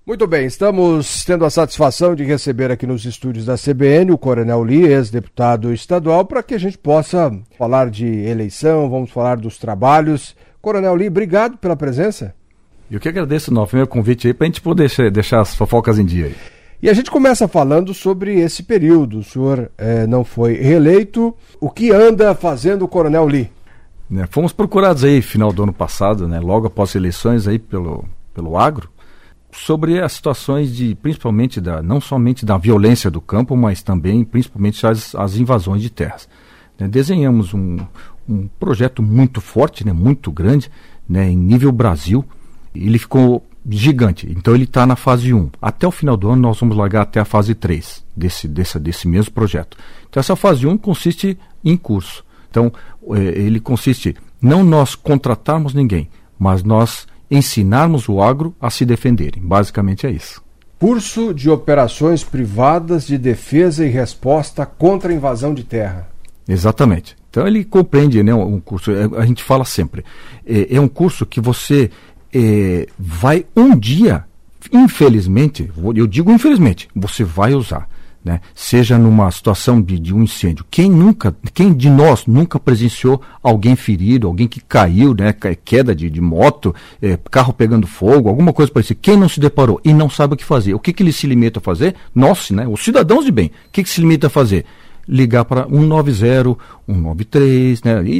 Muito bem, estamos tendo a satisfação de receber aqui nos estúdios da CBN o Coronel Lee, ex-deputado estadual, para que a gente possa falar de eleição, vamos falar dos trabalhos. Coronel Lee, obrigado pela presença. Eu que agradeço novamente o convite aí para a gente poder deixar as fofocas em dia aí. E a gente começa falando sobre esse período. O senhor não foi reeleito. O que anda fazendo o Coronel Lee? Fomos procurados aí final do ano passado, logo após as eleições aí pelo agro, sobre as situações principalmente não somente da violência do campo, mas também principalmente as invasões de terras. Desenhamos um projeto muito forte, muito grande, em nível Brasil. Ele ficou gigante, então ele está na fase 1. Até o final do ano nós vamos largar até a fase 3 desse mesmo projeto. Então essa fase 1 consiste em curso. Então ele consiste não nós contratarmos ninguém, mas nós ensinarmos o agro a se defenderem. Basicamente é isso. Curso de operações privadas de defesa e resposta contra a invasão de terra. Exatamente. Então ele compreende, um curso, a gente fala sempre, é um curso que você vai um dia, infelizmente, eu digo infelizmente, você vai usar. Seja numa situação de um incêndio. Quem de nós nunca presenciou alguém ferido, alguém que caiu, queda de moto, carro pegando fogo, alguma coisa parecida. Quem não se deparou e não sabe o que fazer? O que ele se limita a fazer? Nós, os cidadãos de bem, o que se limita a fazer? Ligar para 190, 193,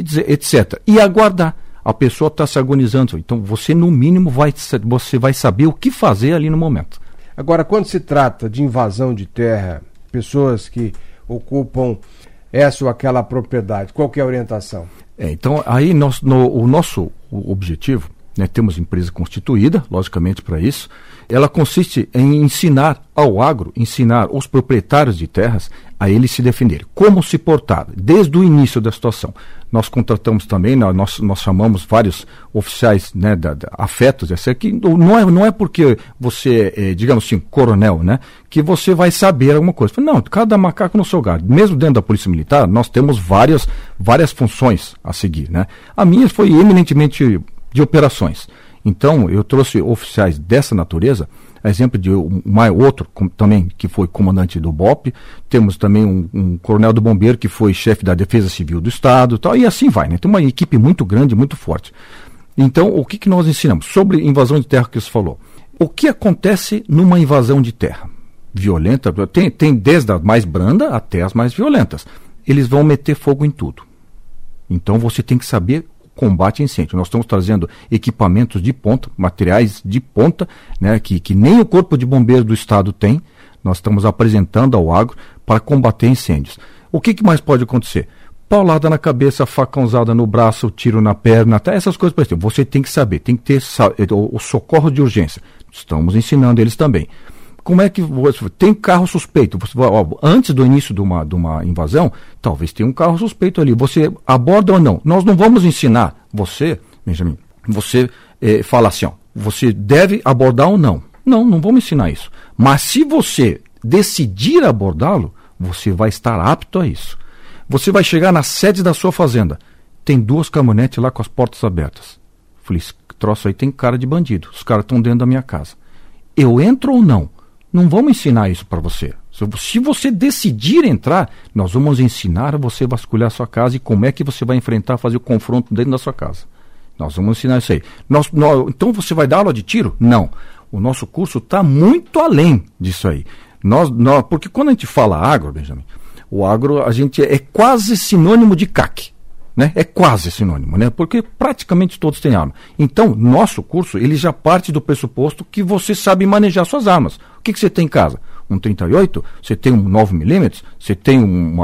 etc. E aguardar. A pessoa está se agonizando. Então você, no mínimo, você vai saber o que fazer ali no momento. Agora, quando se trata de invasão de terra, pessoas que ocupam essa ou aquela propriedade, qual que é a orientação? Então, aí o nosso objetivo, temos empresa constituída, logicamente para isso, ela consiste em ensinar ao agro, ensinar os proprietários de terras a eles se defenderem. Como se portar, desde o início da situação. Nós contratamos também, nós chamamos vários oficiais afetos, que não é porque você é, digamos assim, coronel, que você vai saber alguma coisa. Não, cada macaco no seu galho. Mesmo dentro da Polícia Militar, nós temos várias funções a seguir. A minha foi eminentemente de operações. Então, eu trouxe oficiais dessa natureza, exemplo de outro também que foi comandante do BOP, temos também um coronel do bombeiro que foi chefe da Defesa Civil do Estado, e assim vai, Tem uma equipe muito grande, muito forte. Então, o que nós ensinamos? Sobre invasão de terra que você falou. O que acontece numa invasão de terra? Violenta, tem desde a mais branda até as mais violentas. Eles vão meter fogo em tudo. Então, você tem que saber combate a incêndio. Nós estamos trazendo equipamentos de ponta, materiais de ponta, que nem o Corpo de Bombeiros do Estado tem. Nós estamos apresentando ao agro para combater incêndios. O que mais pode acontecer? Paulada na cabeça, facãozada no braço, tiro na perna, até essas coisas. Você tem que saber, tem que ter o socorro de urgência. Estamos ensinando eles também. Como é que você tem carro suspeito? Antes do início de uma invasão, talvez tenha um carro suspeito ali. Você aborda ou não? Nós não vamos ensinar você, Benjamin, você fala assim, você deve abordar ou não. Não vamos ensinar isso. Mas se você decidir abordá-lo, você vai estar apto a isso. Você vai chegar na sede da sua fazenda. Tem 2 caminhonetes lá com as portas abertas. Falei, esse troço aí tem cara de bandido. Os caras estão dentro da minha casa. Eu entro ou não? Não vamos ensinar isso para você. Se você decidir entrar, nós vamos ensinar a você vasculhar a sua casa e como é que você vai enfrentar, fazer o confronto dentro da sua casa. Nós vamos ensinar isso aí. Então você vai dar aula de tiro? Não. O nosso curso está muito além disso aí. Porque quando a gente fala agro, Benjamin, o agro a gente é quase sinônimo de CAC. É quase sinônimo, porque praticamente todos têm arma. Então, nosso curso, ele já parte do pressuposto que você sabe manejar suas armas. O que você tem em casa? Um 38? Você tem um 9mm? Você tem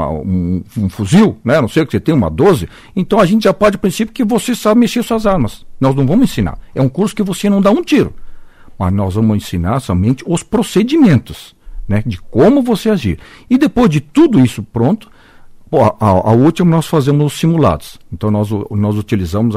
um fuzil? Não sei o que você tem, uma 12? Então, a gente já parte do princípio que você sabe mexer suas armas. Nós não vamos ensinar. É um curso que você não dá um tiro. Mas nós vamos ensinar somente os procedimentos, de como você agir. E depois de tudo isso pronto, a última nós fazemos os simulados. Então nós utilizamos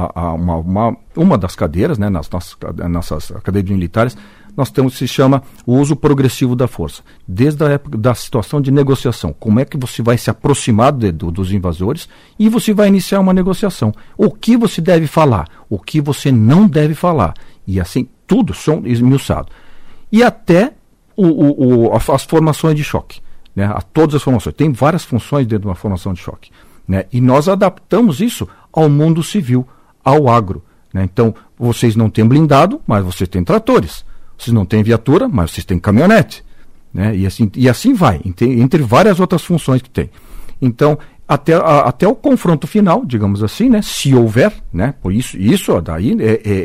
uma das cadeiras, nas nossas cadeiras militares, nós temos o que se chama o uso progressivo da força. Desde a época da situação de negociação, como é que você vai se aproximar dos invasores e você vai iniciar uma negociação. O que você deve falar, o que você não deve falar. E assim, tudo são esmiuçado. e até as formações de choque, né? A todas as formações. Tem várias funções dentro de uma formação de choque, né? E nós adaptamos isso ao mundo civil, ao agro, né? Então, vocês não têm blindado, mas vocês têm tratores. Vocês não têm viatura, mas vocês têm caminhonete, né? E assim vai, entre várias outras funções que tem. Então, até o confronto final, digamos assim, né? Se houver, né? Por isso daí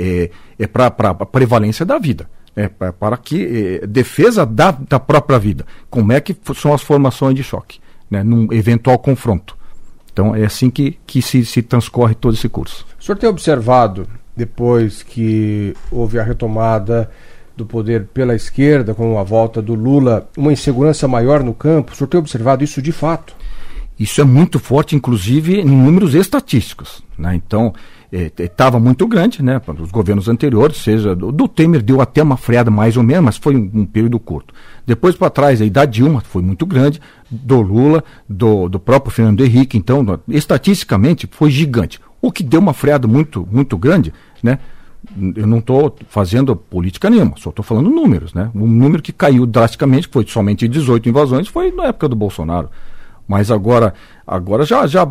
é para a prevalência da vida. Para que defesa da própria vida. Como é que são as formações de choque, né, num eventual confronto. Então é assim que se transcorre todo esse curso. O senhor tem observado, depois que houve a retomada do poder pela esquerda, com a volta do Lula, uma insegurança maior no campo? O senhor tem observado isso de fato? Isso é muito forte, inclusive em números estatísticos, né? Então, estava muito grande, né? Os governos anteriores, seja do Temer, deu até uma freada mais ou menos, mas foi um período curto. Depois para trás, aí da Dilma foi muito grande, do Lula, do próprio Fernando Henrique. Então, estatisticamente, foi gigante. O que deu uma freada muito, muito grande, né? Eu não estou fazendo política nenhuma, só estou falando números, né? Um número que caiu drasticamente, foi somente 18 invasões, foi na época do Bolsonaro. Mas agora já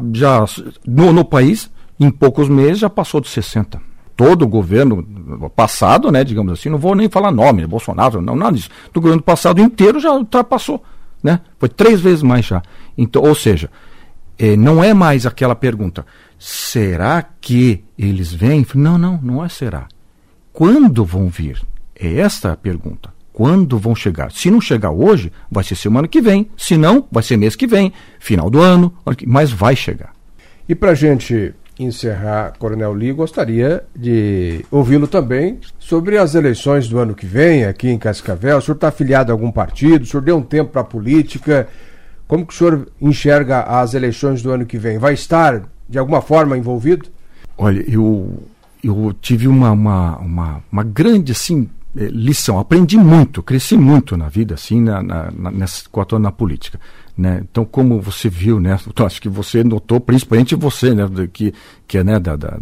no país, em poucos meses, já passou de 60. Todo o governo passado, né, digamos assim, não vou nem falar nome, Bolsonaro, não, nada disso. Do governo passado inteiro já ultrapassou, né? Foi 3 vezes mais já. Então, ou seja, não é mais aquela pergunta, será que eles vêm? Não é será. Quando vão vir? É esta a pergunta. Quando vão chegar? Se não chegar hoje, vai ser semana que vem. Se não, vai ser mês que vem, final do ano, mas vai chegar. E para a gente encerrar, Coronel Lee, gostaria de ouvi-lo também sobre as eleições do ano que vem aqui em Cascavel. O senhor está afiliado a algum partido? O senhor deu um tempo para a política? Como que o senhor enxerga as eleições do ano que vem? Vai estar, de alguma forma, envolvido? Olha, eu tive uma grande, assim, lição. Aprendi muito, cresci muito na vida, assim, nessas 4 anos na política, né? Então, como você viu, né? Então, acho que você notou, principalmente você, né? Que é, né?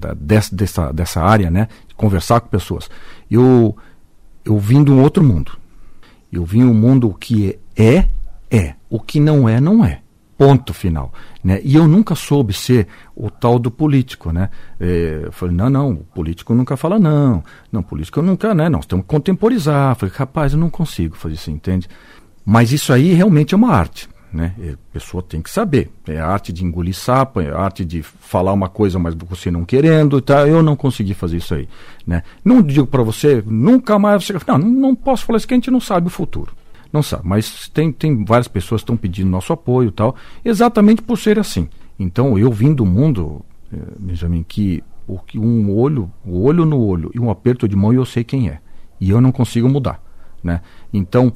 Dessa área, né? De conversar com pessoas. Eu vim de um outro mundo. Eu vim um mundo que é. O que não é. Ponto final, né? E eu nunca soube ser o tal do político, né? Eu falei, não, o político nunca fala não, político nunca, né? Nós temos que contemporizar. Eu falei, rapaz, eu não consigo fazer isso, entende? Mas isso aí realmente é uma arte, né? A pessoa tem que saber, é a arte de engolir sapo, é a arte de falar uma coisa, mas você não querendo, tá? Eu não consegui fazer isso aí, né? Não digo para você, nunca mais você... Não posso falar isso, que a gente não sabe o futuro. Não sabe, mas tem várias pessoas que estão pedindo nosso apoio e tal, exatamente por ser assim. Então, eu vim do mundo, Benjamin, que o olho no olho e um aperto de mão eu sei quem é. E eu não consigo mudar, né? Então,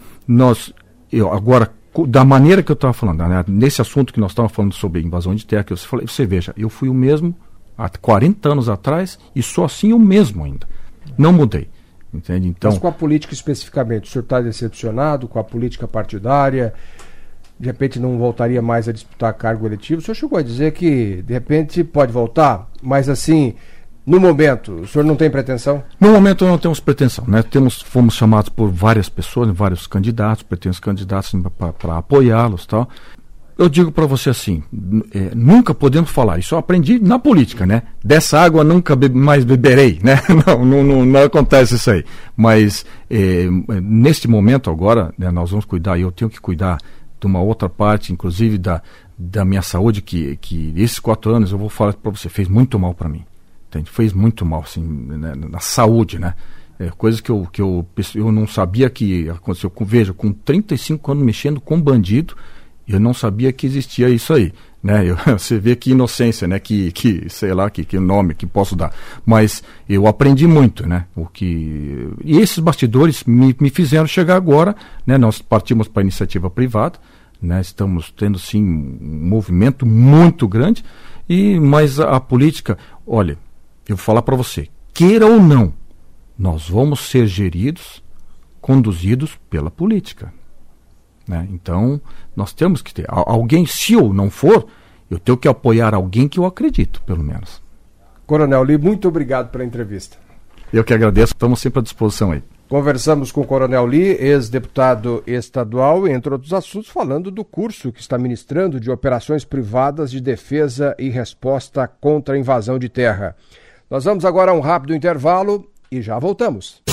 agora, da maneira que eu estava falando, né, nesse assunto que nós estávamos falando sobre invasão de terra, que você veja, eu fui o mesmo há 40 anos atrás e sou assim o mesmo ainda. Não mudei. Entende? Então, mas com a política especificamente, o senhor está decepcionado com a política partidária? De repente não voltaria mais a disputar cargo eletivo? O senhor chegou a dizer que de repente pode voltar, mas assim, no momento, o senhor não tem pretensão? No momento não temos pretensão, né? Fomos chamados por várias pessoas, vários candidatos, pretensos candidatos para apoiá-los e tal. Eu digo para você assim, nunca podemos falar, isso eu aprendi na política, né? Dessa água nunca mais beberei, né? Não acontece isso aí. Mas neste momento agora, né, nós vamos cuidar, e eu tenho que cuidar de uma outra parte, inclusive da minha saúde, que esses 4 anos, eu vou falar para você, fez muito mal para mim. Entende? Fez muito mal, assim, né, na saúde, né? Coisas que eu não sabia que aconteceu. Veja, com 35 anos mexendo com bandido, eu não sabia que existia isso aí, né? Você vê que inocência, né? Que sei lá, que nome que posso dar. Mas eu aprendi muito, né? E esses bastidores me fizeram chegar agora, né? Nós partimos para a iniciativa privada, né? Estamos tendo, sim, um movimento muito grande, mas a política, olha, eu vou falar para você, queira ou não, nós vamos ser geridos, conduzidos pela política. Né? Então, nós temos que ter alguém, se eu não for, eu tenho que apoiar alguém que eu acredito, pelo menos. Coronel Lee, muito obrigado pela entrevista. Eu que agradeço, estamos sempre à disposição aí. Conversamos com o Coronel Lee, ex-deputado estadual, entre outros assuntos, falando do curso que está ministrando de operações privadas de defesa e resposta contra a invasão de terra. Nós vamos agora a um rápido intervalo e já voltamos.